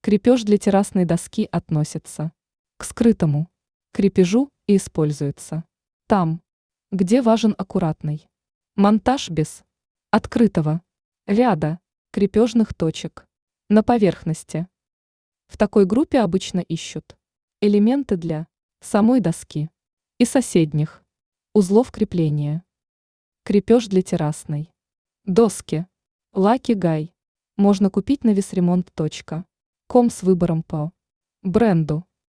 Крепеж для террасной доски относится к скрытому крепежу и используется там, где важен аккуратный монтаж без открытого ряда крепежных точек на поверхности. В такой группе обычно ищут элементы для самой доски и соседних узлов крепления. Крепеж для террасной доски Lucky Guy можно купить на весремонт.ком с выбором по бренду.